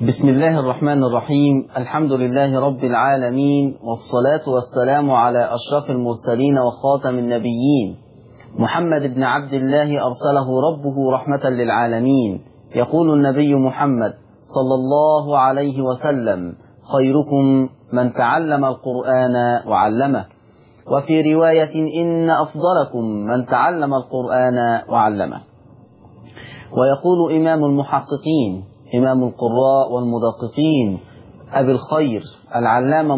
بسم الله الرحمن الرحيم. الحمد لله رب العالمين، والصلاة والسلام على أشرف المرسلين وخاتم النبيين، محمد بن عبد الله أرسله ربه رحمة للعالمين. يقول النبي محمد صلى الله عليه وسلم: خيركم من تعلم القرآن وعلمه. وفي رواية: إن أفضلكم من تعلم القرآن وعلمه. ويقول إمام المحققين إمام القراء والمدققين أبي الخير العلامة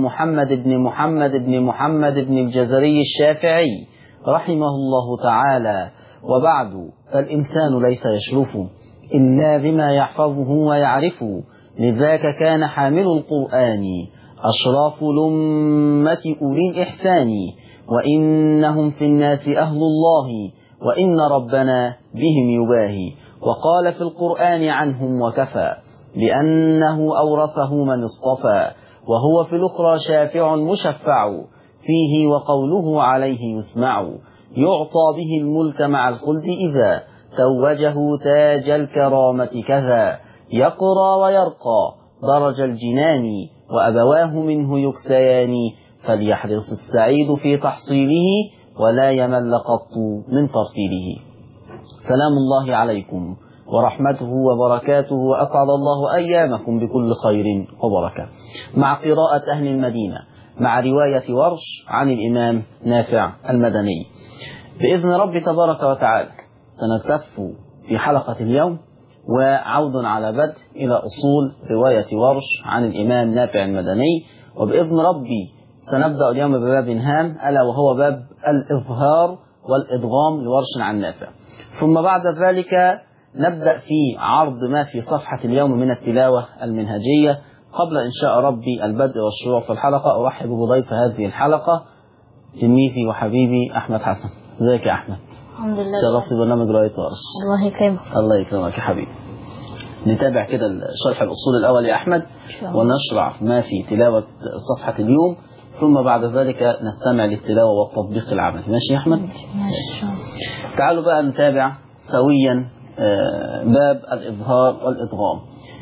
محمد بن الجزري الشافعي رحمه الله تعالى: وبعد، فالإنسان ليس يشرف إلا بما يحفظه ويعرف، لذاك كان حامل القرآن أشراف الأمة أولي الإحسان، وإنهم في الناس أهل الله، وإن ربنا بهم يباهي. وقال في القرآن عنهم وكفى بأنه أورثه من اصطفى، وهو في الأخرى شافع مشفع، فيه وقوله عليه يسمع، يعطى به الملك مع الخلد إذا توجه تاج الكرامة كذا، يقرى ويرقى درج الجنان، وأبواه منه يكسيان، فليحرص السعيد في تحصيله، ولا يمل قط من ترتيله. سلام الله عليكم ورحمته وبركاته، وأسعد الله أيامكم بكل خير وبركة، مع قراءة أهل المدينة مع رواية ورش عن الإمام نافع المدني. بإذن رب تبارك وتعالى سنلتف في حلقة اليوم وعود على بدء إلى أصول رواية ورش عن الإمام نافع المدني. وبإذن ربي سنبدأ اليوم بباب هام، ألا وهو باب الإظهار والإدغام لورش عن نافع. ثم بعد ذلك نبدأ في عرض ما في صفحة اليوم من التلاوة المنهجية. قبل إن شاء ربي البدء والشروع في الحلقة، أرحب بضيف هذه الحلقة تلميذي وحبيبي أحمد حسن. ازيك يا أحمد؟ الحمد لله. شرفت برنامج رواية ورش. الله يكرمك. الله يكرمك يا حبيبي. نتابع كده شرح الأصول الأول يا أحمد، ونشرع ما في تلاوة صفحة اليوم، ثم بعد ذلك نستمع للتلاوة والتطبيق العملي. ماشي يا أحمد؟ ماشي. تعالوا بقى نتابع سويا باب الإظهار والإدغام.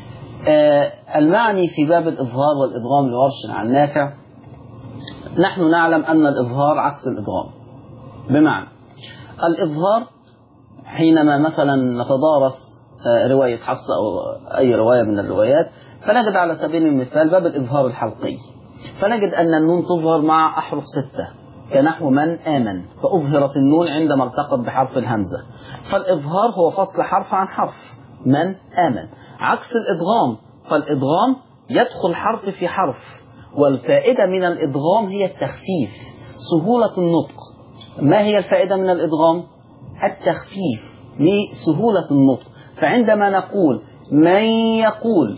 المعني في باب الإظهار والإدغام لورش عن نافع: نحن نعلم أن الإظهار عكس الإدغام. بمعنى الإظهار حينما مثلا نتدارس رواية حفص أو أي رواية من الروايات، فنجد على سبيل المثال باب الإظهار الحلقي، فنجد أن النون تظهر مع أحرف 6 كنحو من آمن، فأظهرت النون عندما التقت بحرف الهمزة، فالإظهار هو فصل حرف عن حرف من آمن، عكس الإدغام، فالإدغام يدخل حرف في حرف، والفائدة من الإدغام هي التخفيف، سهولة النطق. ما هي الفائدة من الإدغام؟ التخفيف لسهولة النطق. فعندما نقول من يقول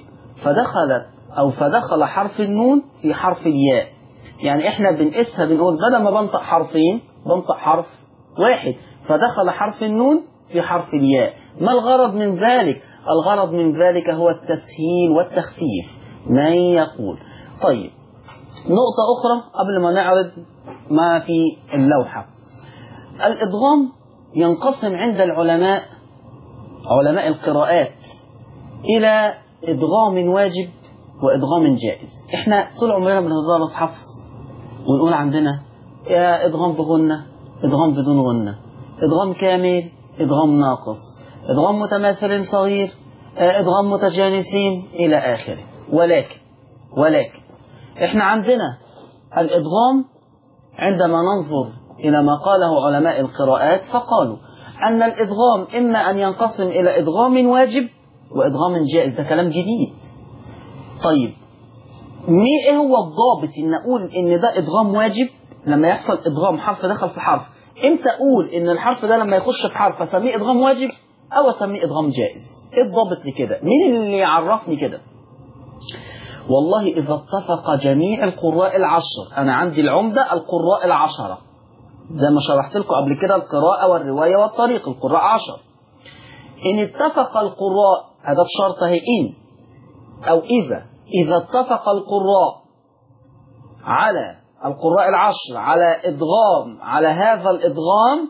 فدخل حرف النون في حرف الياء، يعني احنا بنقيسها، بنقول بدل ما بنطق حرفين بنطق حرف واحد، فدخل حرف النون في حرف الياء. ما الغرض من ذلك؟ الغرض من ذلك هو التسهيل والتخفيف. من يقول. طيب، نقطة أخرى قبل ما نعرض ما في اللوحة: الإدغام ينقسم عند علماء القراءات إلى إدغام واجب وإدغام جائز. احنا طول عمرنا بندرس حفص ونقول عندنا يا إدغام بغنة، إدغام بدون غنة، إدغام كامل، إدغام ناقص، إدغام متماثل صغير، إدغام متجانسين إلى آخره. ولكن احنا عندنا الإدغام عندما ننظر إلى ما قاله علماء القراءات، فقالوا أن الإدغام إما أن ينقسم إلى إدغام واجب وإدغام جائز. ده كلام جديد. طيب، ايه هو الضابط ان اقول ان ده ادغام واجب؟ لما يحصل ادغام حرف دخل في حرف، امتى اقول ان الحرف ده لما يخش في حرف اسميه ادغام واجب او اسميه ادغام جائز؟ ايه الضابط لكده؟ مين اللي يعرفني كده؟ والله اذا اتفق جميع القراء العشر، انا عندي العمدة القراء العشرة زي ما شرحت لكم قبل كده، القراءة والرواية والطريق، القراء 10. ان اتفق القراء، هذا بشرط هي ان او إذا اتفق القراء على القراء العشر على إدغام على هذا الإدغام،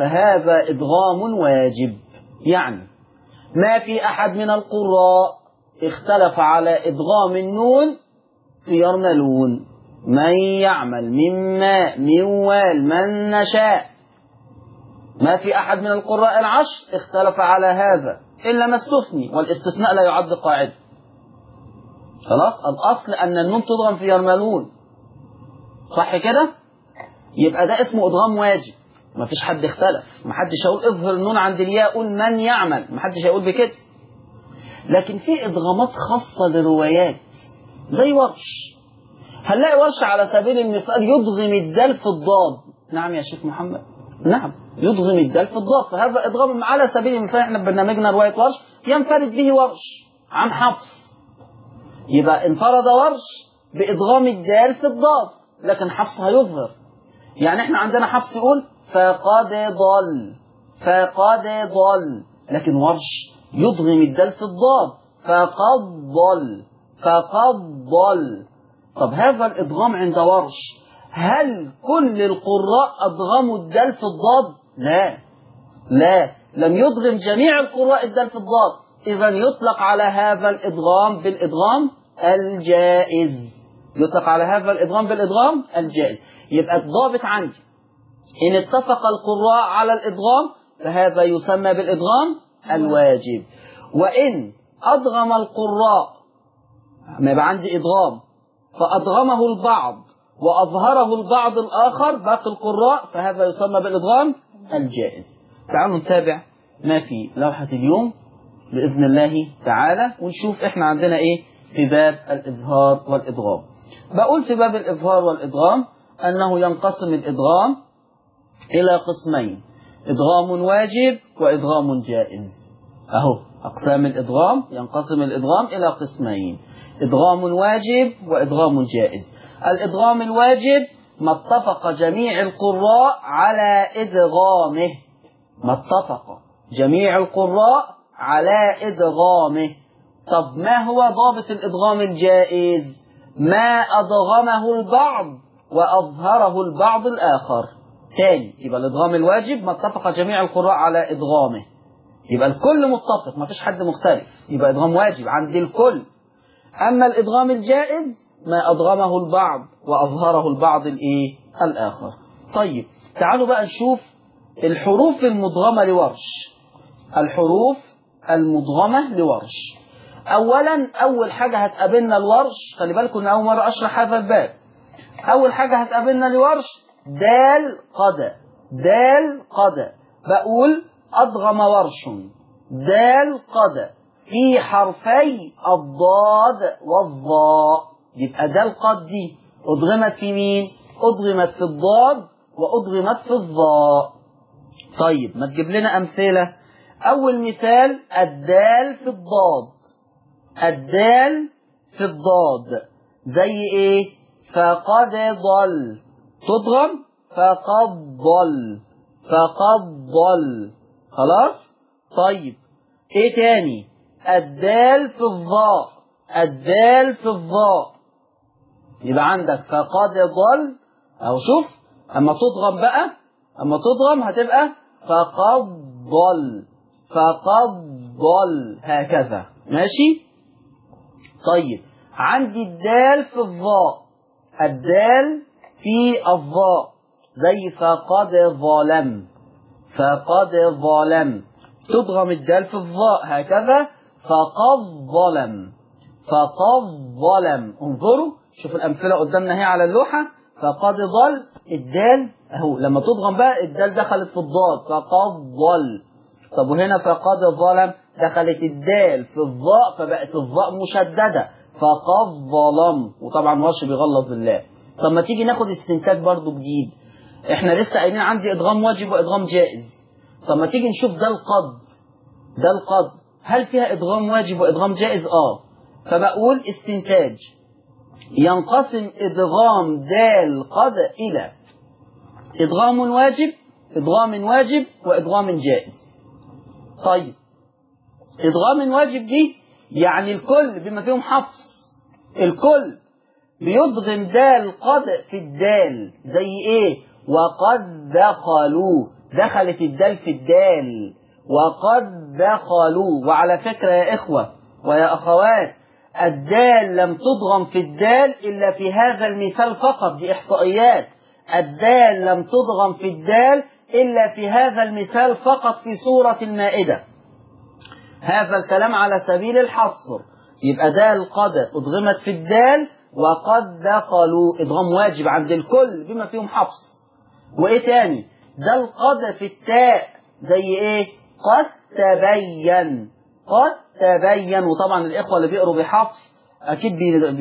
فهذا إدغام واجب. يعني ما في أحد من القراء اختلف على إدغام النون في يرملون. من يعمل مما من وال من نشاء. ما في أحد من القراء العشر اختلف على هذا إلا ما استثني، والاستثناء لا يعد قاعدة. خلاص، الأصل أن النون تضغم في يرملون، صح كده؟ يبقى ده اسمه إدغام واجب، ما فيش حد اختلف، ما حدش هيقول اظهر النون عند الياء قول من يعمل، ما حدش هيقول بكده. لكن في إدغامات خاصة لروايات زي ورش. هنلاقي ورش على سبيل المثال يدغم الدال في الضاد. نعم يا شيخ محمد، نعم يدغم الدال في الضاد، فهذا إدغام على سبيل المثال. احنا برنامجنا رواية ورش ينفرد به ورش عن حفص، يبقى انفرد ورش بإدغام الدال في الضاد، لكن حفص هيظهر. يعني احنا عندنا حفص يقول فقد ضل، فقد ضل، لكن ورش يدغم الدال في الضاد فقد ضل، فقد ضل. طب هذا الإدغام عند ورش هل كل القراء أدغموا الدال في الضاد؟ لا، لا، لم يدغم جميع القراء الدال في الضاد. إذن يطلق على هذا الإدغام بالإدغام الجائز، يطلق على هذا الإدغام بالإدغام الجائز. يبقى الضابط عندي إن اتفق القراء على الإدغام فهذا يسمى بالإدغام الواجب. وإن أدغم القراء، ما يبقى عندي إدغام فأدغمه البعض وأظهره البعض الآخر باقي القراء فهذا يسمى بالإدغام الجائز. تعالوا نتابع ما في لوحة اليوم بإذن الله تعالى ونشوف إحنا عندنا إيه في باب الإظهار والإدغام. بقول في باب الإظهار والإدغام أنه ينقسم الإدغام إلى قسمين: إدغام واجب وإدغام جائز. أهو أقسام الإدغام، ينقسم الإدغام إلى قسمين: إدغام واجب وإدغام جائز. الإدغام الواجب ما اتفق جميع القراء على إدغامه، ما اتفق جميع القراء على إدغامه. طب ما هو ضابط الإدغام الجائز؟ ما أدغمه البعض وأظهره البعض الآخر. تاني، يبقى الإدغام الواجب ما اتفق جميع القراء على إدغامه، يبقى الكل متفق، ما فيش حد مختلف، يبقى إدغام واجب عند الكل. أما الإدغام الجائز ما أدغمه البعض وأظهره البعض الآخر. طيب تعالوا بقى نشوف الحروف المدغمة لورش. الحروف المدغمة لورش. أولا أول حاجة هتقابلنا الورش، خلي بالكم إن أول مرة أشرح هذا الباب. أول حاجة هتقابلنا لورش دال قد، دال قد. بقول أدغم ورش دال قد في حرفي الضاد والظاء. يبقى دال قد دي أدغمت في مين؟ أدغمت في الضاد وأدغمت في الظاء. طيب ما تجيب لنا أمثلة. أول مثال الدال في الضاد، الدال في الضاد زي إيه؟ فقد ضل، تضغم فقد ضل، فقد ضل. خلاص؟ طيب إيه تاني؟ الدال في الظاء، الدال في الظاء يبقى عندك فقد ضل. أو شوف أما تضغم بقى، أما تضغم هتبقى فقد ضل، فقد ضل، هكذا. ماشي؟ طيب عندي الدال في الظاء، الدال في الظاء زي فقد ظلم، فقد ظلم، تضغم الدال في الظاء هكذا فقد ظلم، فقد ظلم. انظروا شوفوا الأمثلة قدامنا هي على اللوحة. فقد ظل الدال اهو، لما تضغم بقى الدال دخلت في الضاد فقد ظل. طب وهنا فقد ظلم دخلت الدال في الظاء فبقت الظاء مشددة فقد ظلم، وطبعا ورش بيغلظ بالله. طب ما تيجي ناخد استنتاج برضو جديد، احنا لسه قايلين عندي ادغام واجب وادغام جائز. طب ما تيجي نشوف ده القد، ده القد هل فيها ادغام واجب وادغام جائز؟ فبقول استنتاج: ينقسم ادغام دال قد الى ادغام واجب، ادغام واجب وادغام جائز. طيب ادغام واجب دي يعني الكل بما فيهم حفص، الكل بيدغم دال قد في الدال زي ايه؟ وقد دخلوا، دخلت الدال في الدال وقد دخلوا. وعلى فكرة يا إخوة ويا أخوات الدال لم تضغم في الدال إلا في هذا المثال فقط، دي إحصائيات. الدال لم تضغم في الدال إلا في هذا المثال فقط في سورة المائدة. هذا الكلام على سبيل الحصر. يبقى دال قد أضغمت في الدال، وقد دخلوا إضغام واجب عند الكل بما فيهم حفص. وإيه تاني؟ دال قد في التاء زي إيه؟ قد تبين، قد تبين. وطبعا الإخوة اللي بيقروا بحفص أكيد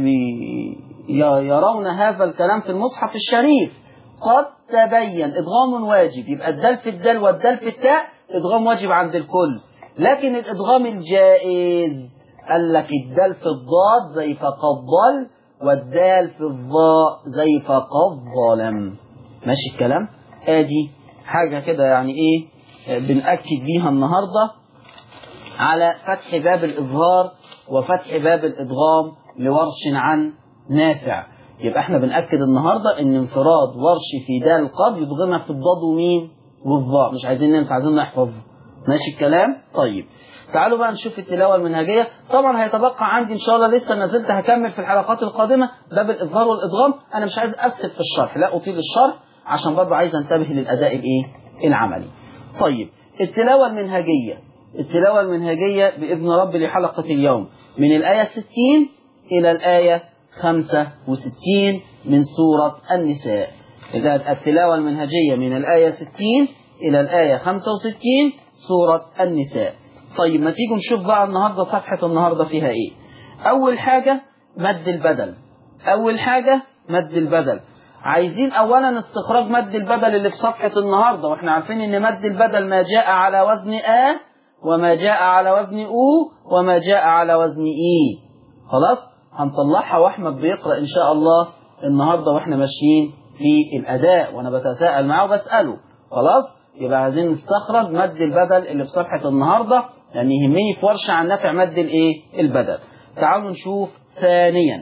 يرون هذا الكلام في المصحف الشريف. قد تبين إضغام واجب، يبقى الدال في الدال والدال في التاء إضغام واجب عند الكل. لكن الإضغام الجائز قال لك الدال في الضاد زي فقد ضل، والدال في الضاء زي فقد ظلم. ماشي الكلام؟ ادي حاجة كده يعني ايه بنأكد بيها النهاردة على فتح باب الإظهار وفتح باب الإدغام لورش عن نافع. يبقى احنا بنأكد النهاردة ان انفراد ورش في دال قد يضغمها في الضاد ومين والضاء. مش عايزين ننسى، عايزين نحفظ. ماشي الكلام؟ طيب تعالوا بقى نشوف التلاوة المنهجية. طبعا هيتبقى عندي ان شاء الله لسه ما زلت هكمل في الحلقات القادمة باب الإظهار والإدغام. انا مش عايز أسف في الشرح، لا أطيل الشرح عشان برضه عايز انتبه للأداء الايه العملي. طيب التلاوة المنهجية، التلاوة المنهجية بإذن ربي لحلقة اليوم من الآية 60 إلى الآية 65 من سورة النساء. إذا التلاوة المنهجية من الآية 60 إلى الآية 65 سورة النساء. طيب ما تيجوا نشوف بقى النهاردة صفحة النهاردة فيها إيه. أول حاجة مد البدل، أول حاجة مد البدل. عايزين أولا استخراج مد البدل اللي في صفحة النهاردة، وإحنا عارفين إن مد البدل ما جاء على وزن وما جاء على وزن وما جاء على وزن خلاص هنطلعها وأحمد بيقرأ إن شاء الله النهاردة وإحنا ماشيين في الأداء، وأنا بتساءل معه وبسأله. خلاص يبقى عايزين نستخرج مد البدل اللي في صفحة النهاردة، يعني يهمني في ورشة عن نافع مد البدل. تعالوا نشوف ثانيا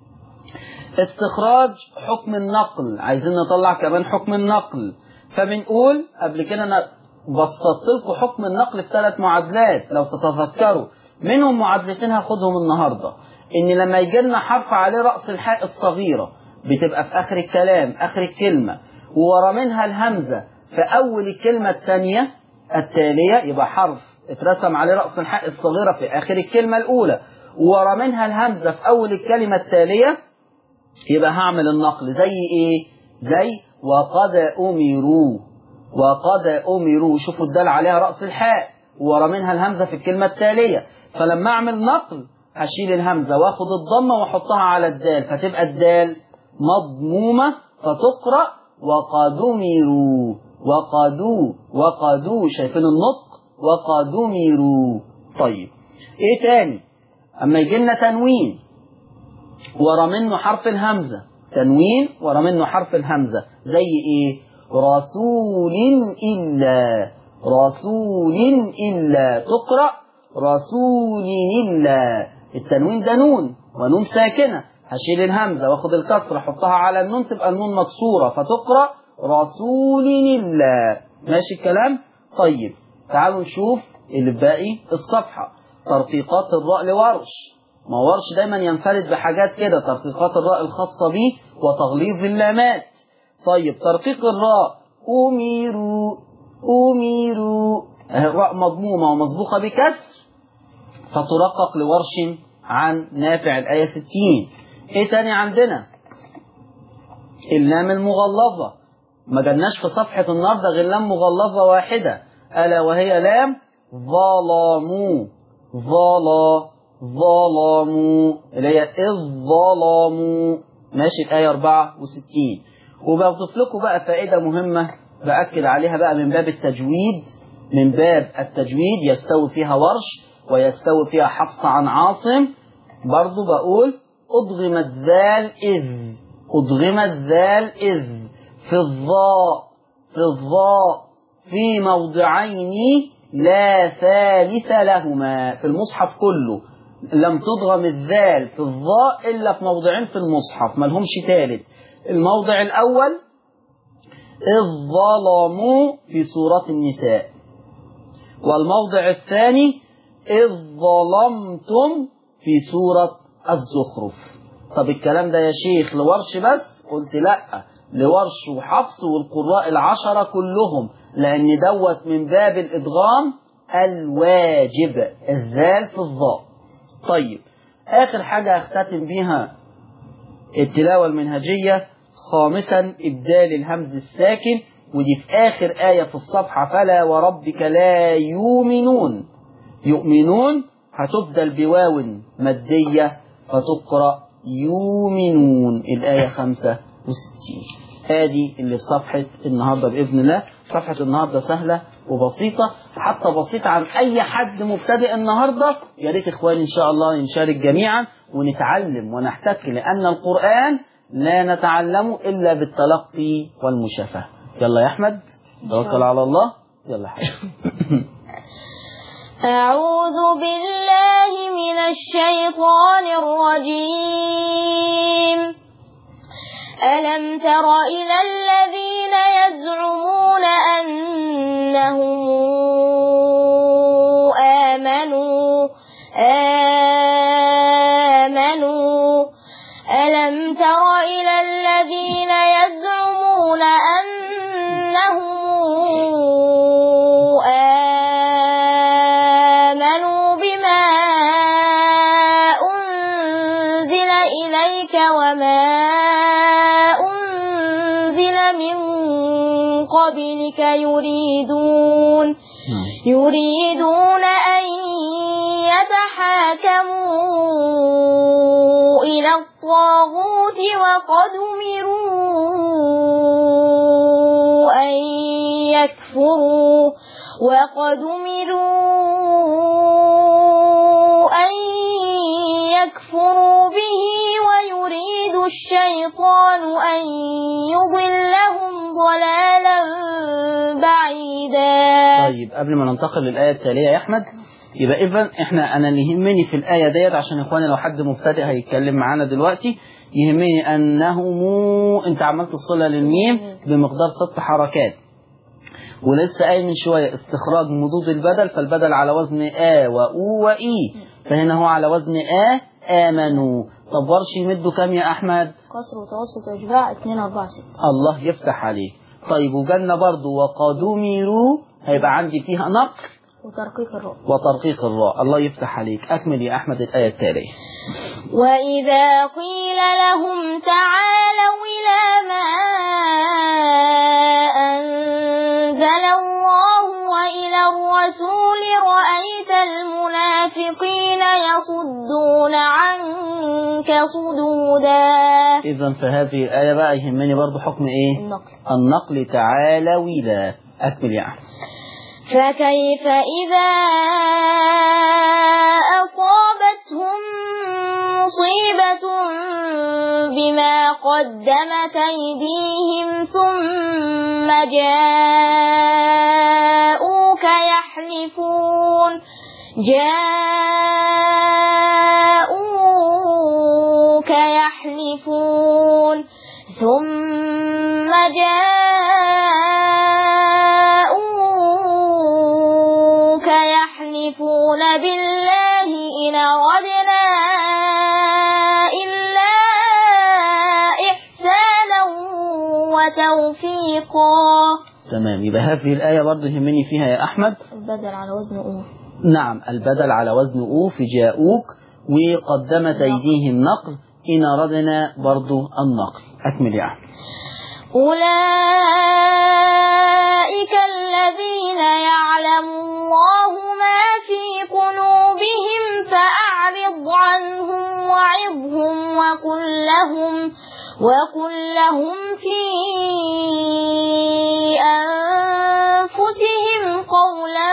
استخراج حكم النقل. عايزين نطلع كمان حكم النقل. فبنقول قبل كده أنا بسطت لكم حكم النقل في 3 معادلات لو تتذكروا، منهم معادلتين هاخدهم النهاردة. إن لما يجي لنا حرف عليه رأس الحاء الصغيرة بتبقى في آخر الكلام آخر الكلمة، وورا منها الهمزة في أول الكلمة الثانية التالية، يبقى حرف اترسم عليه رأس الحاء الصغيرة في آخر الكلمة الأولى وورا منها الهمزة في أول الكلمة التالية، يبقى هعمل النقل زي إيه؟ زي وقد أمروا، وقد أمروا. شوفوا الدال عليها رأس الحاء وورا منها الهمزة في الكلمة التالية، فلما أعمل نقل هشيل الهمزة واخد الضمة واحطها على الدال، فتبقى الدال مضمومة فتقرأ وقد أمروا، وقدوا. شايفين النطق؟ وقد أمروا. طيب إيه تاني؟ أما يجي لنا تنوين ورا منه حرف الهمزة، تنوين ورا منه حرف الهمزة زي إيه؟ رسول إلا، رسول إلا. تقرأ رسول إلا. التنوين ده نون ونون ساكنة، هشيل الهمزة واخد الكسرة احطها على النون تبقى النون مكسورة فتقرأ رسول إلا. ماشي الكلام؟ طيب تعالوا نشوف اللي باقي الصفحة. ترقيقات الراء لورش. ما ورش دايما ينفرد بحاجات كده، ترقيقات الراء الخاصة به وتغليظ اللامات. طيب ترقيق الراء أميروا، أميروا، الراء مضمومة ومسبوقة بكسر فترقق لورش عن نافع الآية 60. ايه تاني عندنا؟ اللام المغلظة. ما جالناش في صفحة النهارده غير لام مغلظة واحدة، ألا وهي لام ظلموا، ظلموا اللي هي إذ ظلموا. ماشي الآية 64. وبضيف لكم بقى فائدة مهمة بأكد عليها بقى من باب التجويد، من باب التجويد يستوي فيها ورش ويستوي فيها حفص عن عاصم. برضو بقول أضغمت ذال إذ، أضغمت ذال إذ في الضاء، في الضاء في موضعين لا ثالث لهما. في المصحف كله لم تضغم الذال في الضاء إلا في موضعين في المصحف ما لهمش ثالث. الموضع الأول إذ ظلموا في سورة النساء، والموضع الثاني إذ ظلمتم في سورة الزخرف. طب الكلام ده يا شيخ لورش بس؟ قلت لا، لورش وحفص والقراء العشرة كلهم، لأن دوت من باب الإدغام الواجب، الذال في الظاء. طيب آخر حاجة أختتم بيها التلاوة المنهجية، خامسا إبدال الهمز الساكن، ودي في آخر آية في الصفحة، فلا وربك لا يؤمنون. يؤمنون هتبدل بواو مادية فتقرأ يؤمنون، الآية 65. هذه اللي في صفحة النهاردة بإذن الله. صفحة النهاردة سهلة وبسيطة، حتى بسيطة عن أي حد مبتدئ النهاردة. يا ريت إخواني إن شاء الله نشارك جميعا ونتعلم ونحتك، لأن القرآن لا نتعلمه إلا بالتلقي والمشافهة. يلا يا أحمد توكل على الله. يلا حبيبي. أعوذ بالله من الشيطان الرجيم. ألم تر إلى الذين يزعمون أنهم آمنوا ألم تر إلى الذين يزعمون أنهم آمنوا بما أنزل إليك وما أنزل من قبلك يريدون أن يتحاكموا إلى الطاغوت وقد أمروا أن يكفروا به ويريد الشيطان أن يضلهم ضلالا بعيدا. طيب قبل ما ننتقل للآية التالية يا أحمد، يبقى إذن أنا اللي يهمني في الآية ديت، عشان إخواني لو حد مبتدئ هيتكلم معانا دلوقتي، يهمني أنه أنت عملت الصلة للميم بمقدار 6 حركات، ولسه قايل من شوية استخراج مضود البدل، فالبدل على وزن وأو وإي، فهنا هو على وزن آمنوا. طب ورش يمدوا كام يا أحمد؟ كسر وتوسط وإشباع 2 4 6. الله يفتح عليك. طيب وجنة برضو وقد أمروا هيبقى عندي فيها نقل وترقيق الراء. الله يفتح عليك. أكمل يا أحمد الآية التالية. وإذا قيل لهم تعالوا إلى ما أنزل الله وإلى الرسول رأيت المنافقين يصدون عنك صدودا. إذن فهذه الآية بقى يهمني برضو حكم إيه؟ النقل. تعالوا إلى. أكمل يا أحمد. فكيف إذا أصابتهم مصيبة بما قدمت أيديهم ثم جاءوك يحلفون ثم جاءوك يحلفون بالله إن أردنا إلا إحسانا وتوفيقا. تمام. يبقى هذه الآية برضه يهمني فيها يا أحمد البدل على وزن أو. نعم، البدل على وزن أو في جاءوك، وقدمت أيديهم نقل، إن أردنا برضه النقل. أكمل يا أحمد. أولئك الذين يعلم الله ما في قلوبهم فأعرض عنهم وعظهم وقل لهم في أنفسهم قولا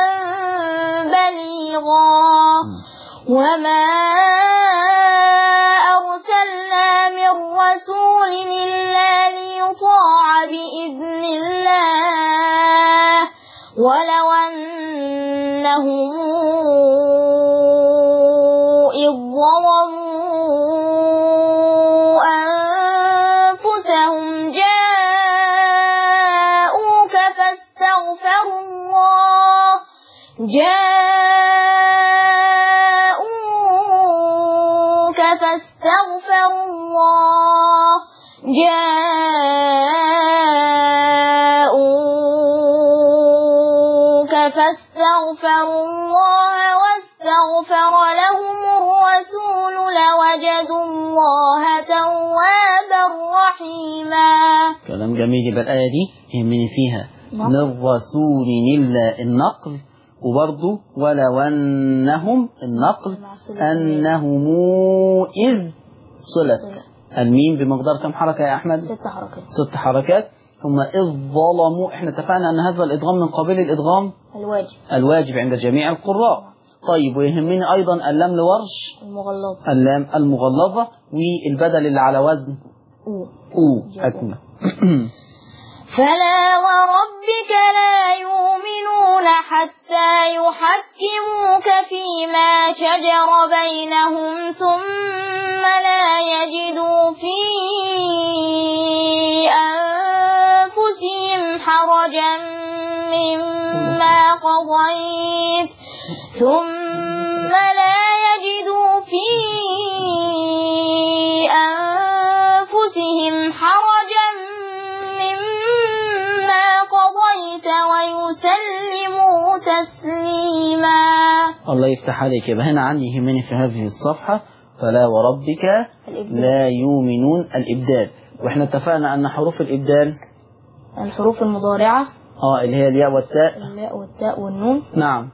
بليغا. وما أرسلنا من رسول إلا ليطاع بإذن الله ولو أنهم إذ ظلموا أنفسهم جاءوك فاستغفروا الله فاستغفروا الله فاستغفروا الله واستغفر لهم الرسول لوجدوا الله توابا رحيما. كلام جميل. يبقى الآية دي يهمني فيها من رسول إلا النقل، وبرضه ولو أنهم النقل أنهم إذ صلت الميم بمقدار كم حركة يا أحمد؟ 6 حركات. 6 حركات. ثم إذ ظلموا، احنا اتفقنا أن هذا الإدغام من قبيل الإدغام الواجب عند جميع القراء. طيب، ويهمني أيضا اللام لورش المغلظة، اللام المغلظة، والبدل اللي على وزن أكمل. فلا وربك لا يؤمنون حتى يحكموك فيما شجر بينهم ثم لا يجدوا في أنفسهم حرجا مما قضيت ثم لا يجدوا في أنفسهم حرجا مما قضيت ويسلموا تسليما. الله يفتح عليك. يبقى هنا عندي يهمني في هذه الصفحة فلا وربك لا يؤمنون الإبدال. واحنا اتفقنا أن حروف الإبدال الحروف المضارعة اللي هي الياء والتاء، الياء والتاء والنون. نعم.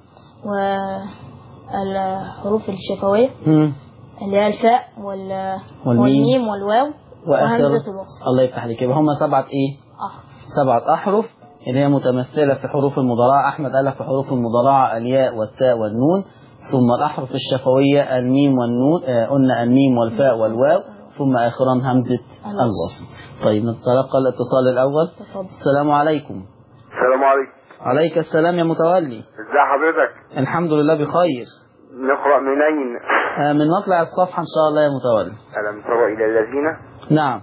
والحروف الشفوية اللي هي الفاء والميم والواو وهمزة الوصل. الله يفتح عليك. يبقى هم 7 7 أحرف اللي هي متمثلة في حروف المضارعة. أحمد قال في حروف المضارعة الياء والتاء والنون، ثم الأحرف الشفوية الميم والنون، قلنا الميم والفاء والواو، ثم آخرا همزة الوصل. طيب، نتلقى الاتصال الأول. السلام عليكم. السلام عليكم. عليك السلام يا متولي. ازي حضرتك؟ الحمد لله بخير. نقرأ منين؟ من مطلع الصفحة إن شاء الله يا متولي. ألم تر إلى الذين. نعم.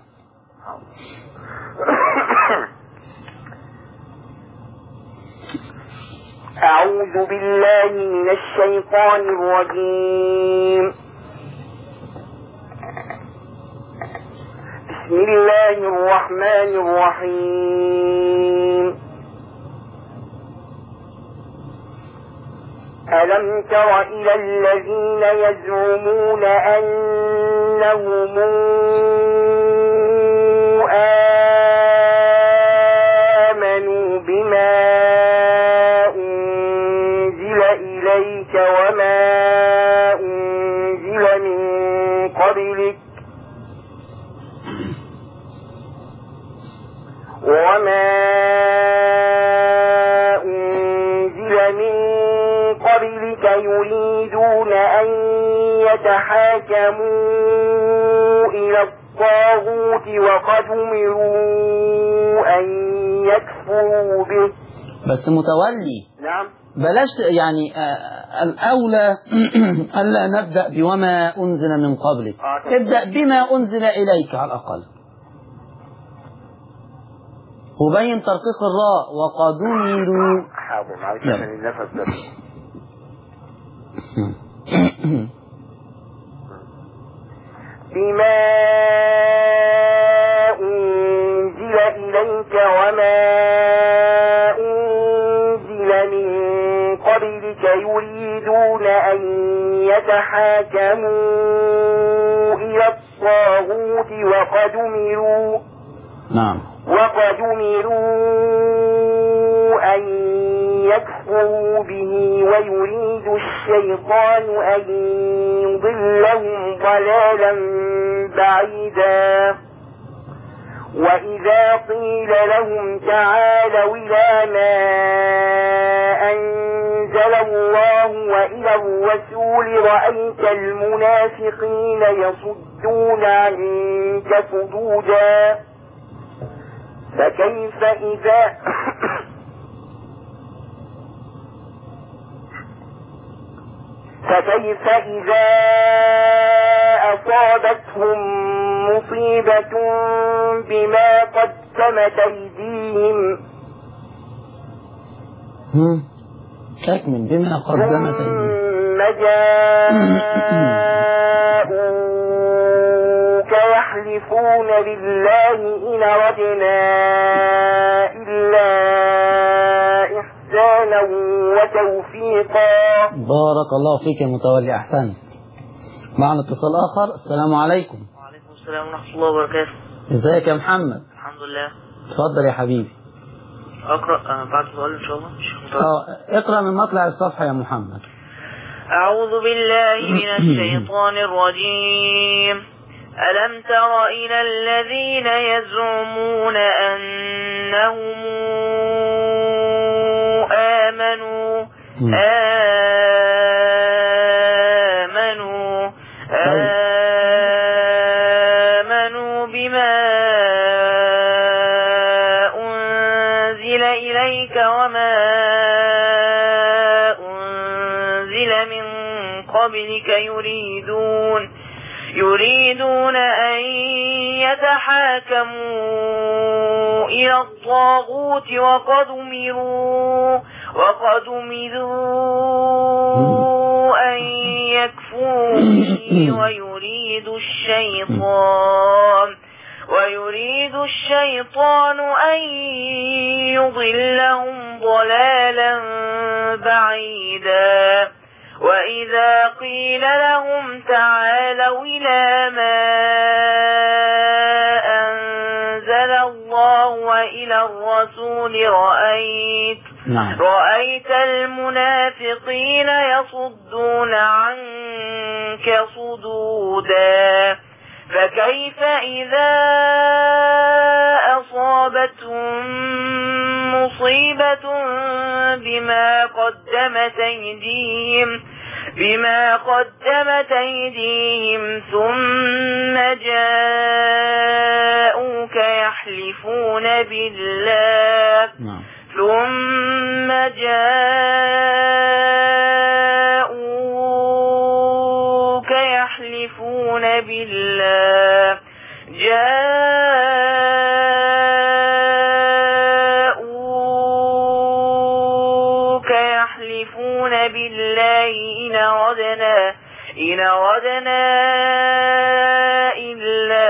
أعوذ بالله من الشيطان الرجيم. بسم الله الرحمن الرحيم. ألم تر إلى الذين يزعمون أنهم آمنوا بما أنزل إليك وما أنزل من قبلك يريدون أن يتحاكموا إلى الطاغوت وقد أمروا أن يكفروا به. بس متولي. نعم. بلاش يعني الأولى ألا نبدأ بوما أنزل من قبلك، ابدأ بما أنزل إليك على الأقل، وبين ترقيق الراء وقد أمروا. حاضر، معلش عشان النفس بس. بما أنزل إليك وما أنزل من قبلك يريدون أن يتحاكموا إلى الطاغوت وقد أمروا. نعم. وقد أمروا أن يكفروا به ويريد الشيطان أن يضلهم ضلالا بعيدا. وإذا قيل لهم تعالوا إلى ما أنزل الله وإلى الرسول رأيت المنافقين يصدون عنك صدودا. فكيف إذا أصابتهم مصيبة بما قدمت أيديهم تكمل بما قدمت أيديهم ثم جاءوا يحلفون بالله إن أردنا إلا إحسانا وتوفيقا. بارك الله فيك يا متولي، أحسنت. معنا اتصال آخر. السلام عليكم. وعليكم السلام ورحمة الله وبركاته. ازيك يا محمد؟ الحمد لله. اتفضل يا حبيبي. أقرأ بعد سؤال إن شاء الله. اقرأ من مطلع الصفحة يا محمد. أعوذ بالله من الشيطان الرجيم. ألم تر إلى الذين يزعمون أنهم آمنوا بما أنزل إليك وما أنزل من قبلك يريدون أن يتحاكموا إلى الطاغوت وقد أمروا أن يكفروا به ويريد الشيطان أن يضلهم ضلالا بعيدا. وإذا قيل لهم تعالوا إلى ما أنزل الله وإلى الرسول رأيت المنافقين يصدون عنك صدودا. فكيف إذا أصابتهم مصيبة بما قدمت أيديهم ثم جاءوك يحلفون بالله إن أردنا إلا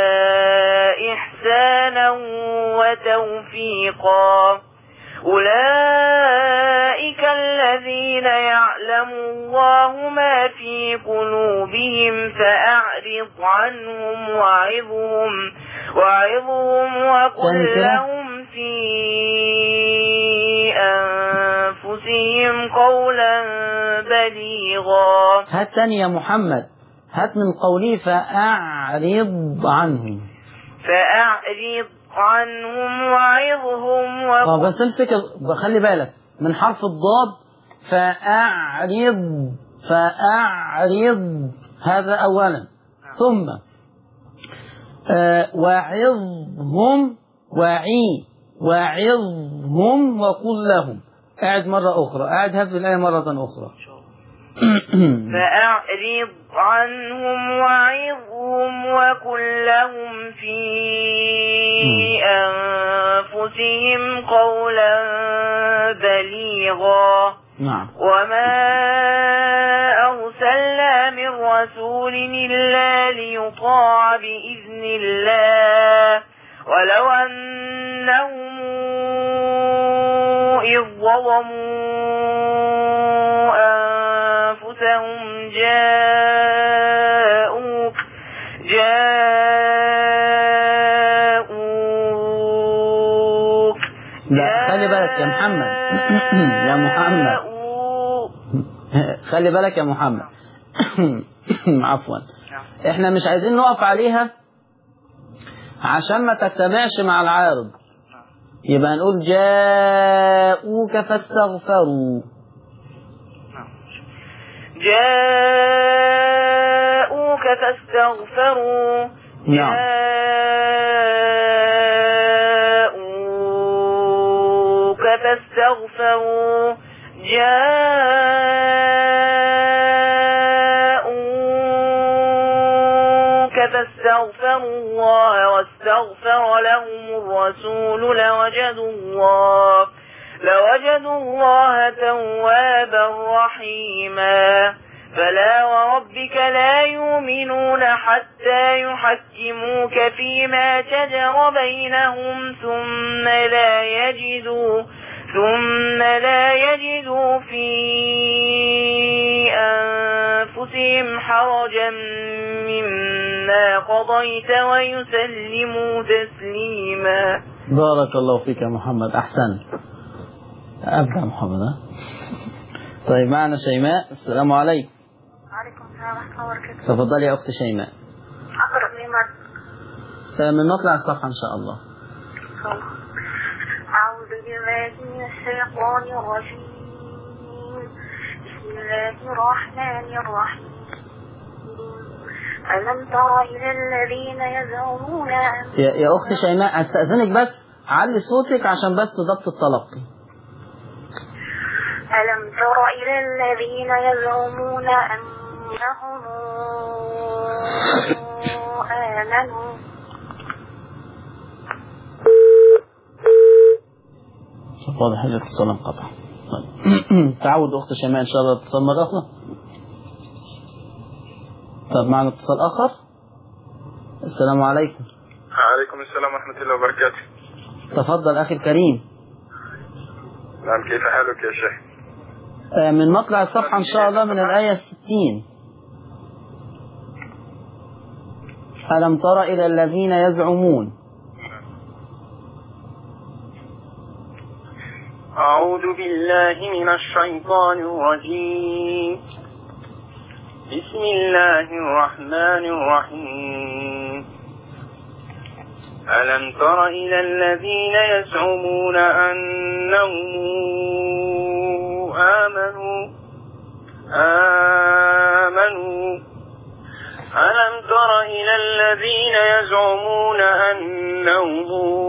إحسانا وتوفيقا. أولئك الذين يعلم الله ما في قلوبهم فأعرض عنهم وعظهم وقل لهم في أنفسهم قولا بليغا. هات تاني يا محمد، هات من قوله فأعرض عنهم وعظهم بس امسك، خلي بالك من حرف الضاد. فأعرض هذا أولا، ثم وعظهم وعظهم وقل لهم. أعد مرة أخرى، أعد هذه الآية مرة أخرى. فأعرض عنهم وعظهم وقل لهم في أنفسهم قولا بليغا. وما أرسلنا من رسول إلا ليطاع بإذن الله ولو أنهم إذ ظلموا أنفسهم جاءوك لا خلي بالك يا محمد خلي بالك يا محمد عفوا، احنا مش عايزين نقف عليها عشان ما تتبعش مع العارض. يبقى نقول جاءوك فاستغفروا. فاستغفروا الله واستغفر لهم الرسول لوجدوا الله توابا رحيما. فلا وربك لا يؤمنون حتى يحكموك فيما شجر بينهم ثم لا يجدوا في أنفسهم حرجا مما قضيت ويسلموا تسليما. بارك الله فيك يا محمد، أحسن. أبدأ محمد. طيب معنا شيماء. السلام عليكم. وعليكم السلام ورحمة الله وبركاته. تفضلي يا أخت شيماء. أقرأ من مطلع الصفحة إن شاء الله. أعوذ بالله من الشيطان الرجيم. بسم الله الرحمن الرحيم. ألم تر إلى الذين يزعمون يا أخت شيماء أستأذنك بس علي صوتك عشان بس ضبط التلقي. ألم تر إلى الذين يزعمون أنهم آمنوا واضح الاتصال انقطع. طيب تعود أخت شيماء إن شاء الله اتصال مرة أخرى. طب معنا اتصال آخر. السلام عليكم. وعليكم السلام ورحمة الله وبركاته. تفضل أخي الكريم. نعم، كيف حالك يا شيخ؟ من مطلع الصفحة إن شاء الله من الآية 60. ألم تر إلى الذين يزعمون. أعوذ بالله من الشيطان الرجيم. بسم الله الرحمن الرحيم. ألم تر إلى الذين يزعمون أنهم آمنوا ألم تر إلى الذين يزعمون أنهم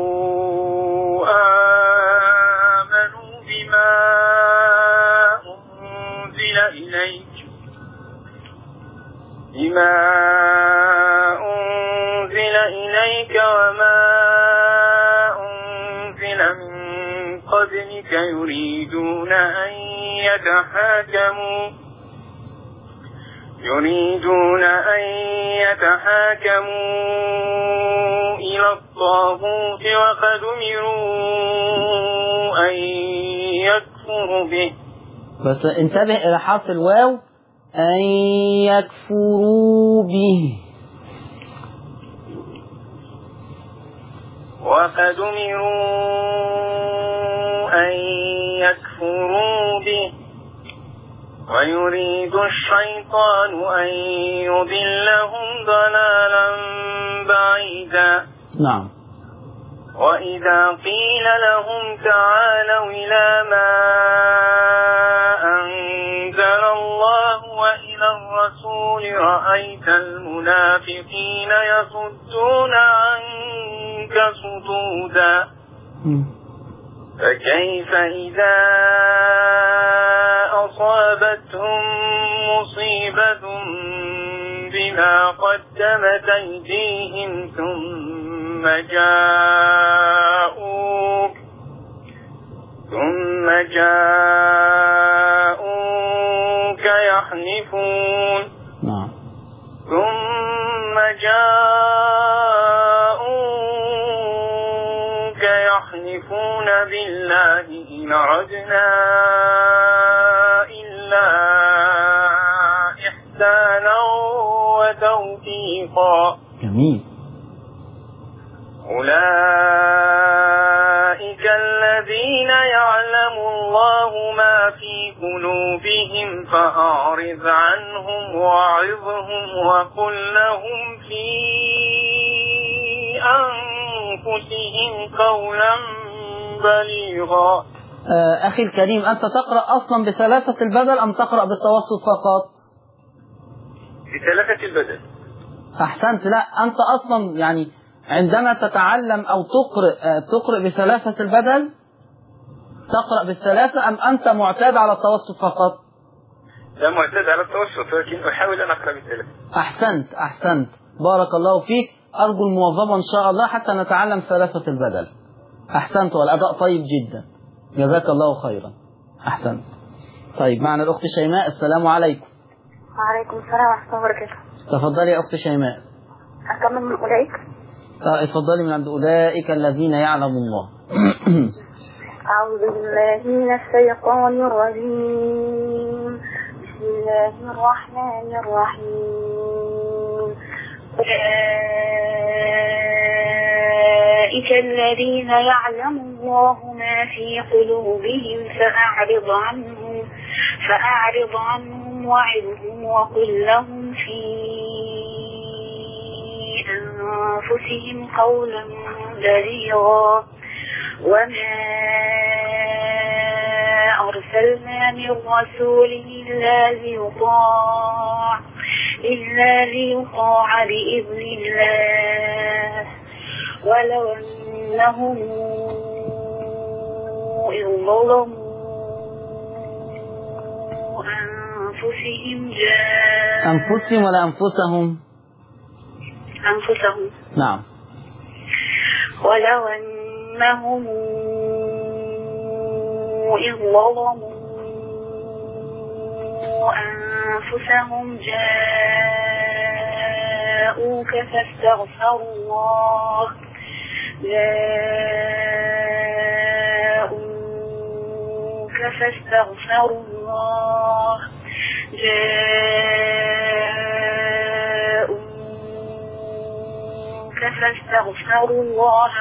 آمنوا بما أنزل إليك وما أنزل من قبلك يريدون أن يتحاكموا إلى الطاغوت وقد أمروا أن يكفروا به. بس انتبه إلى حرف الواو، أن يكفروا به. وقد أمروا أن يكفروا به ويريد الشيطان أن يضلهم ضلالا بعيدا. نعم. وإذا قيل لهم تعالوا إلى ما أنزل الله وإلى الرسول رأيت المنافقين يصدون عنك صدودا. فكيف إذا أصابتهم مصيبة بما قدمت أيديهم ثم جاءوك يحلفون بالله إن أردنا إلا إحسانا وتوفيقا. جميل. أولئك الذين يعلم الله ما في قلوبهم فأعرض عنهم وعظهم وقل لهم في أنفسهم قولا بليغا. أخي الكريم، أنت تقرأ أصلا بثلاثة البدل أم تقرأ بالتوسط فقط؟ بثلاثة البدل. أحسنت. لا، أنت أصلا يعني عندما تتعلم أو تقرأ بثلاثة البدل تقرأ بالثلاثة أم أنت معتاد على التوسط فقط؟ لا، معتاد على التوسط، لكن أحاول أن أقرأ بالثلاثة. أحسنت. بارك الله فيك. أرجو المواظبة إن شاء الله حتى نتعلم ثلاثة البدل. أحسنت، والأداء طيب جدا، جزاك الله خيرا. أحسنت. طيب معنا الأخت شيماء. السلام عليكم. وعليكم السلام ورحمة الله وبركاته. تفضلي يا أخت شيماء. أكمل من أولئك؟ اتفضلي من عند أولئك الذين يعلم الله. أعوذ بالله من الشيطان الرجيم. بسم الله الرحمن الرحيم. أولئك الذين يعلم الله ما في قلوبهم فأعرض عنهم وعظهم وقل لهم في أنفسهم قولا بليغا. وما أرسلنا من رسول إلا ليطاع بإذن الله ولو أنهم إذ ظلموا أنفسهم ولا أنفسهم؟ أنفسهم. نعم. ولو أنهم إذ ظلموا أنفسهم جاءوك فاستغفروا الله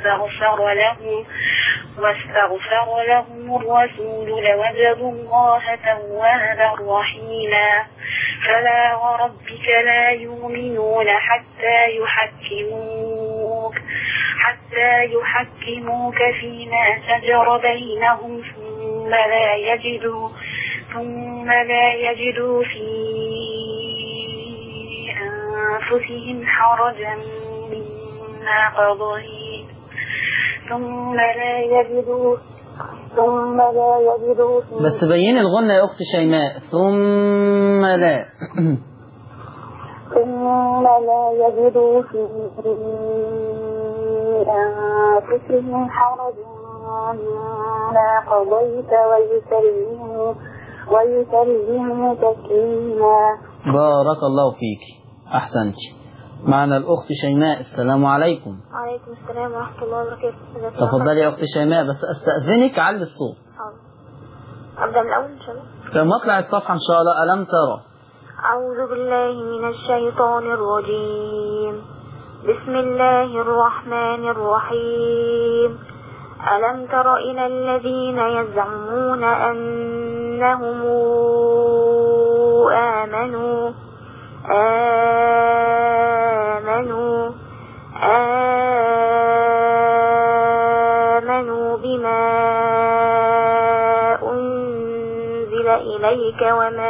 واستغفر لهم الرسول لوجدوا الله توابا رحيما. فلا وربك لا يؤمنون حتى يحكموك فيما شجر بينهم ثم لا يجدوا في أنفسهم حرجا مما قضيت ثم لا يجدوا بس بين الغنة يا أخت شيماء. ثم لا يجدوا في أنفسهم حرجا مما قضيت ويسلموا تسليما. بارك الله فيك، أحسنت. معنا الأخت شيماء. السلام عليكم. وعليكم السلام ورحمة الله وبركاته. تفضلي يا أخت شيماء، بس أستأذنك علي الصوت. أبدأ من الأول إن شاء الله. لما أطلع الصفحة إن شاء الله. ألم ترى. أعوذ بالله من الشيطان الرجيم. بسم الله الرحمن الرحيم. ألم تر إلى الذين يزعمون أنهم آمنوا بما أنزل إليك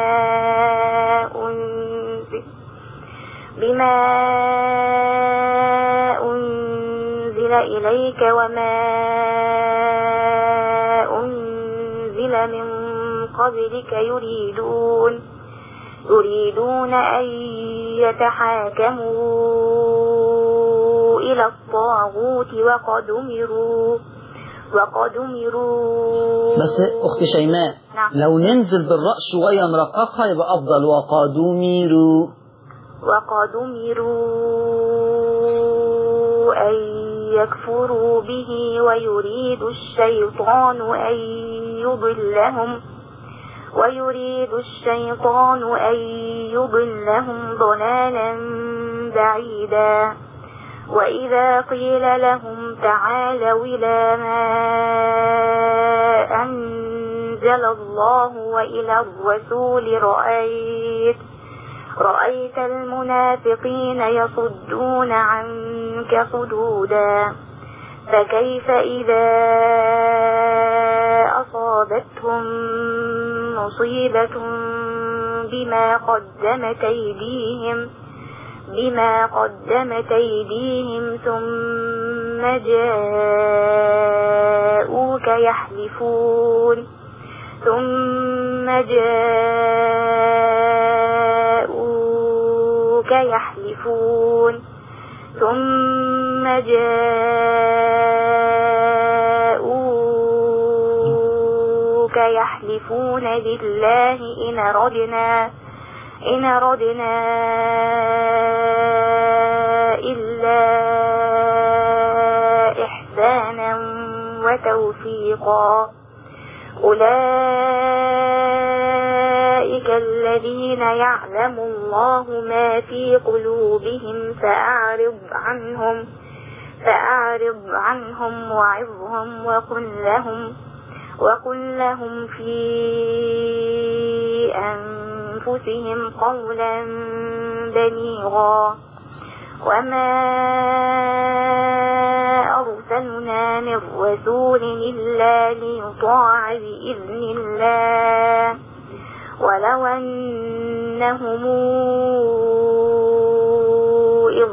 وما أنزل من قبلك يريدون أن يتحاكموا إلى الطاغوت وقد أمروا. بس أخت شيماء، نعم. لو ننزل بالرأس شوية نرققها يبقى أفضل. وقد أمروا أن يكفروا به ويريد الشيطان أن يضلهم ضلالا بعيدا. وإذا قيل لهم تعالوا إلى ما أنزل الله وإلى الرسول رأيت المنافقين يصدون عنك صدودا. فكيف إذا أصابتهم مصيبة بما قدمت أيديهم ثم جاءوك يحلفون بالله إن أردنا إلا إحسانا وتوفيقا أولئك الذين يعلم الله ما في قلوبهم فأعرض عنهم وعظهم وقل لهم في أنفسهم قولا بليغا وما أرسلنا من رسول إلا ليطاع بإذن الله ولو أنهم إذ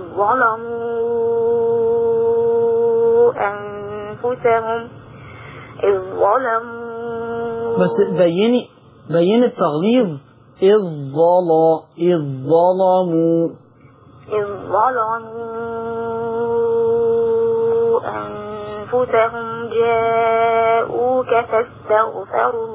ظلموا أنفسهم بس بيني التغليظ إذ ظلموا أنفسهم جاءوك فاستغفروا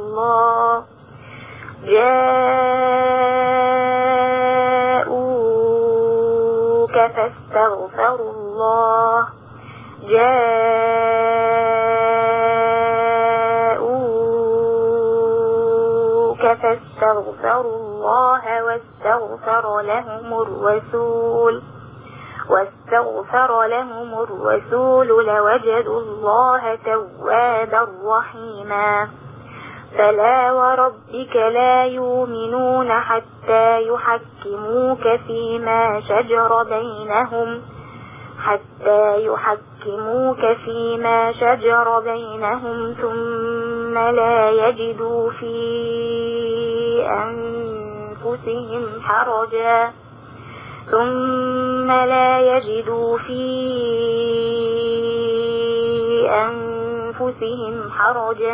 الله واستغفر لهم الرسول لوجدوا الله توابا رحيما فلا وربك لا يؤمنون حتى يحكموك فيما شجر بينهم ثم لا يجدوا في أنفسهم حرجا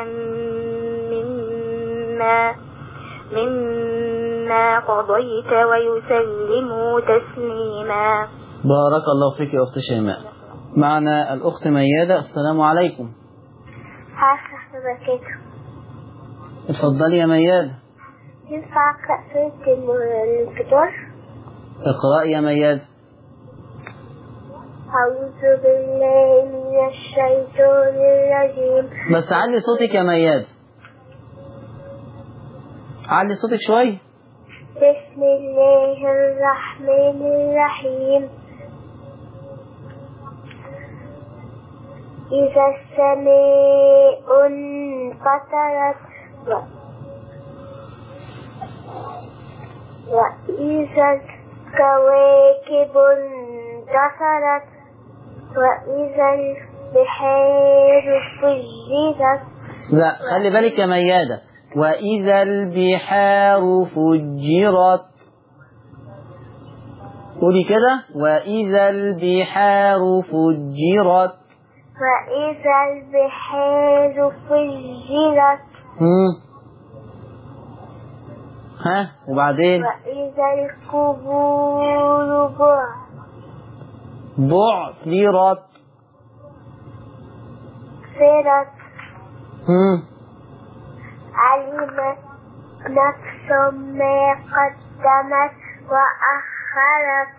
مما قضيت ويسلموا تسليما. بارك الله فيك يا أخت شيماء. معنا الأخت ميادة. السلام عليكم. اتفضلي يا ميادة. ينفع أقرأ سورة الانفطار؟ اقرأي يا ميادة. أعوذ بالله من الشيطان الرجيم. بس علي صوتك يا ميادة، علي صوتك شوي. بسم الله الرحمن الرحيم. إذا السماء انفطرت وإذا الكواكب انتثرت وإذا البحار فجرت. لا خلي بالك يا ميادة. وإذا البحار فجرت. قولي كده. وإذا البحار فجرت. وإذا البحار فجرت. ها وبعدين. وإذا القبور بعثرت. علمت نفس ما قدمت وأخرت.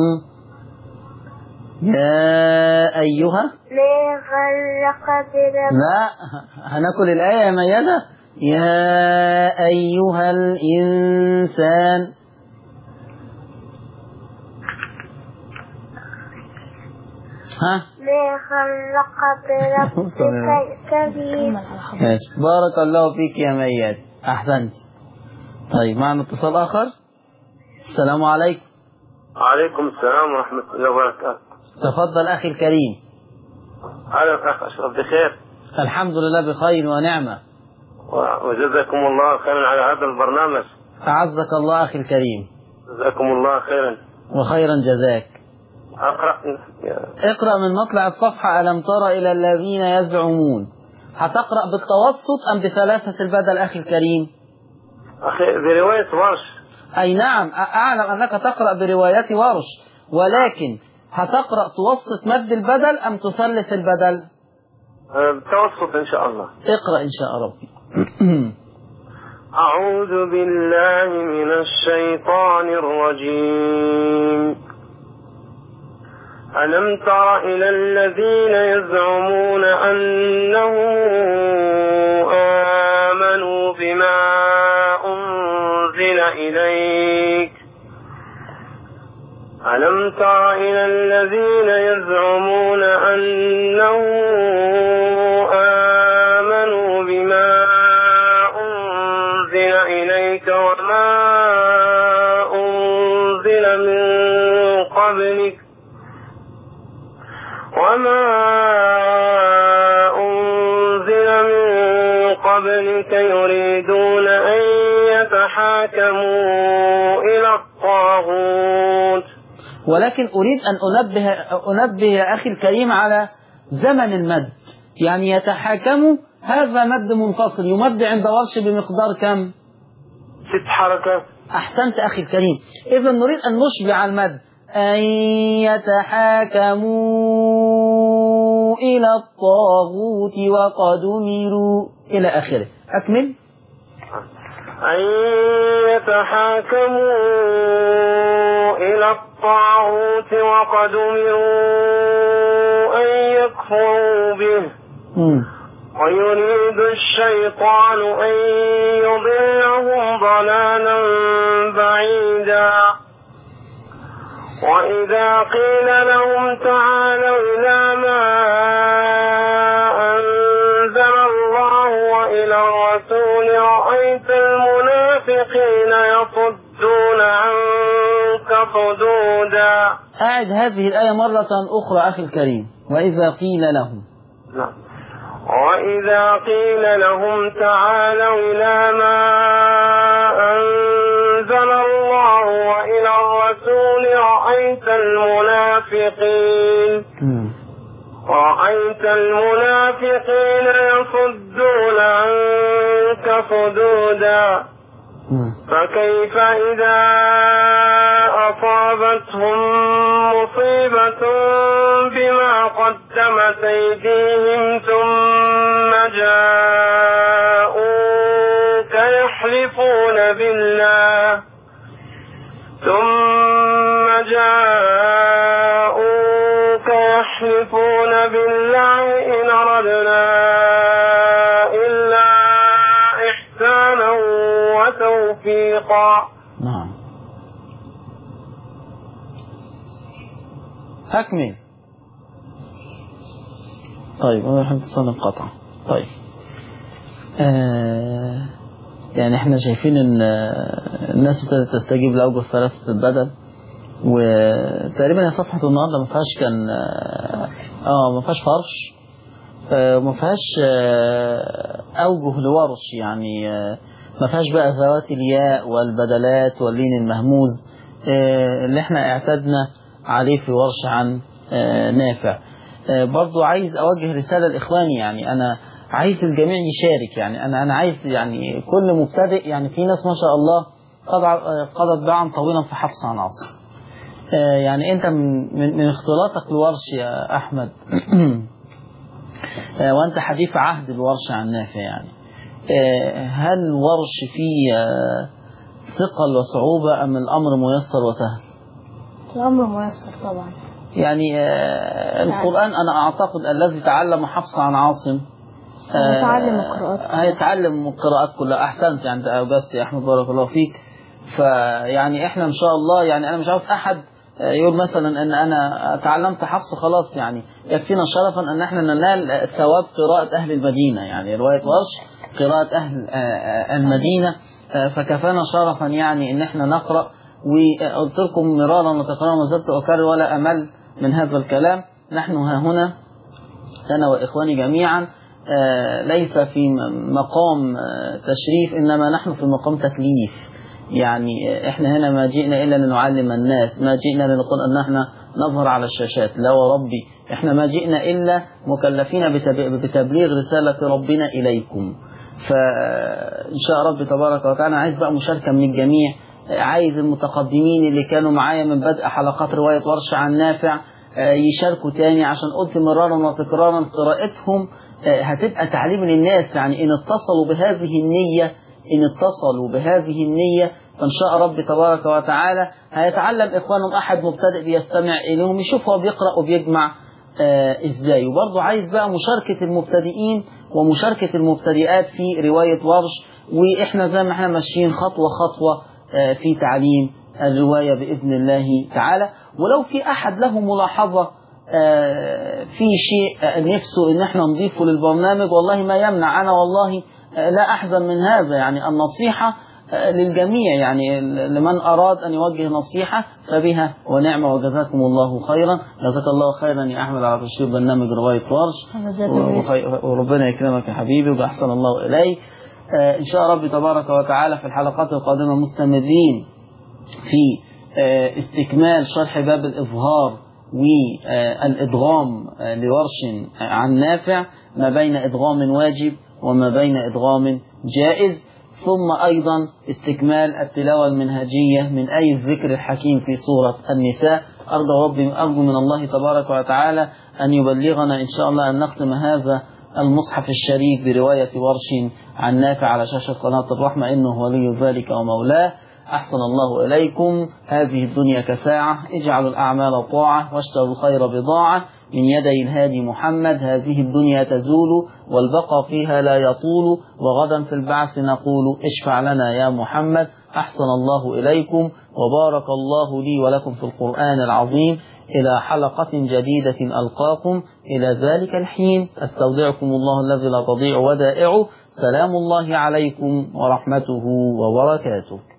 يا أيها. ما غرق بربك. لا هناكل الآية يا ميادة. يا أيها الإنسان. ها ما غرق بربك الكريم. بارك الله فيك يا ميادة، أحسنت. طيب معنا اتصال آخر. السلام عليكم. وعليكم السلام ورحمة الله وبركاته. تفضل أخي الكريم. أهلا أخ أشرف، بخير؟ الحمد لله بخير ونعمة. وجزاكم الله خيرا على هذا البرنامج. أعزك الله أخي الكريم. جزاكم الله خيرا. وخيرا جزاك. اقرأ من مطلع الصفحة. ألم تر إلى الذين يزعمون. هتقرأ بالتوسط أم بثلاثة البدل أخي الكريم؟ أخي برواية ورش. أي نعم أعلم أنك تقرأ برواية ورش، ولكن هتقرأ توسط مد البدل أم تثلث البدل؟ توسط إن شاء الله. اقرأ إن شاء ربي. أعوذ بالله من الشيطان الرجيم. ألم تر إلى الذين يزعمون أنهم آمنوا بما أنزل إليك ألم تر إلى الذين يزعمون أنهم آمنوا بما أنزل إليك وما أنزل من قبلك يريدون أن يتحاكموا إلى الطاغوت. ولكن أريد أن أنبه يا أخي الكريم على زمن المد. يعني يتحاكموا هذا مد منفصل يمد عند ورش بمقدار كم؟ 6 حركات. أحسنت أخي الكريم. إذا نريد أن نشبع المد أن يتحاكموا إلى الطاغوت وقد أمروا إلى آخره. أكمل. أن يتحاكموا إلى الطاغوت وقد أمروا أن يكفروا به ويريد الشيطان أن يضلهم ضلالا بعيدا. وإذا قيل لهم تعالوا إلى ما أنزل الله وإلى الرسول رأيت المنافقين يصدون عنك صدودا. أعد هذه الآية مرة أخرى أخي الكريم. وإذا قيل لهم وإذا قيل لهم تعالوا إلى ما أنزل الله وإلى الرسول رأيت المنافقين يصدون عنك صدودا. فكيف إذا أصابتهم مصيبة بما قدمت أيديهم ثم جاءوك يحلفون بالله إن أردنا إلا إحسانا وتوفيقا. نعم. أكمل. طيب أنا الحمد لله انقطع. طيب يعني احنا شايفين ان الناس ابتدت تستجيب لأوجه ثلاثة البدل، وتقريبا صفحة النهارده ما فيهاش كان ما فيهاش فرش، ما فيهاش أوجه لورش، يعني ما فيهاش بقى ذوات الياء والبدلات واللين المهموز اللي احنا اعتدنا عليه في ورش عن نافع. برضو عايز أوجه رسالة لإخواني، يعني أنا عايز الجميع يشارك، يعني أنا عايز يعني كل مبتدئ، يعني في ناس ما شاء الله قضت باعا طويلا في حفص عن عاصم. يعني أنت من اختلاطك لورش يا أحمد وأنت حديث عهد الورش عن نافع، يعني هل ورش فيه ثقل وصعوبة أم الأمر ميسر وسهل؟ الأمر ميسر طبعا. يعني القرآن أنا أعتقد الذي تعلم حفص عن عاصم هيتعلم القراءات، هيتعلم القراءات كلها. أحسنت، يعني أوجزت يا أحمد بارك الله فيك. فيعني إحنا إن شاء الله، يعني أنا مش عاوز أحد يقول مثلا أن أنا تعلمت حفص خلاص، يعني يكفينا شرفا أن إحنا ننال ثواب قراءة أهل المدينة، يعني رواية ورش قراءة أهل المدينة، فكفانا شرفا يعني أن إحنا نقرأ. وقلت لكم مرارا وتكرارا ما زلت أكرر ولا أمل من هذا الكلام، نحن ها هنا أنا وإخواني جميعا ليس في مقام تشريف، إنما نحن في مقام تكليف. يعني إحنا هنا ما جئنا إلا لنعلم الناس، ما جئنا لنقول أن احنا نظهر على الشاشات، لا وربي، إحنا ما جئنا إلا مكلفين بتبليغ رسالة ربنا إليكم. فإن شاء ربي تبارك وتعالى عايز بقى مشاركة من الجميع، عايز المتقدمين اللي كانوا معايا من بدء حلقات رواية ورش عن نافع يشاركوا تاني، عشان قلت مرارا وتكرارا قراءتهم هتبقى تعليم للناس. يعني إن اتصلوا بهذه النية إن اتصلوا بهذه النية فإن شاء رب تبارك وتعالى هيتعلم إخوانهم أحد مبتدئ بيستمع إليهم يشوف هو بيقرأ وبيجمع إزاي. وبرضه عايز بقى مشاركة المبتدئين ومشاركة المبتدئات في رواية ورش، وإحنا زي ما إحنا ماشيين خطوة خطوة في تعليم الرواية بإذن الله تعالى. ولو في أحد له ملاحظة في شيء نفسه إن إحنا نضيفه للبرنامج والله ما يمنع، أنا والله لا أحزن من هذا، يعني النصيحة للجميع، يعني لمن أراد أن يوجه نصيحة فبها ونعمة. وجزاكم الله خيرا. جزاك الله خيرا يا أحمد على تشريف برنامج رواية ورش، وربنا يكرمك يا حبيبي وأحسن الله إليك. إن شاء ربي تبارك وتعالى في الحلقات القادمة مستمرين في استكمال شرح باب الإظهار والإدغام لورش عن نافع، ما بين إدغام واجب وما بين إدغام جائز، ثم أيضا استكمال التلاوة المنهجية من آية الذكر الحكيم في سورة النساء. أرجو من الله تبارك وتعالى أن يبلغنا إن شاء الله أن نختم هذا المصحف الشريف برواية ورش عن نافع على شاشة قناة الرحمة، إنه ولي ذلك ومولاه. أحسن الله إليكم. هذه الدنيا كساعة، اجعلوا الأعمال طاعة واشتروا الخير بضاعة من يدي الهادي محمد. هذه الدنيا تزول والبقى فيها لا يطول، وغدا في البعث نقول اشفع لنا يا محمد. أحسن الله إليكم وبارك الله لي ولكم في القرآن العظيم. إلى حلقة جديدة ألقاكم، إلى ذلك الحين أستودعكم الله الذي لا تضيع ودائعه. سلام الله عليكم ورحمته وبركاته.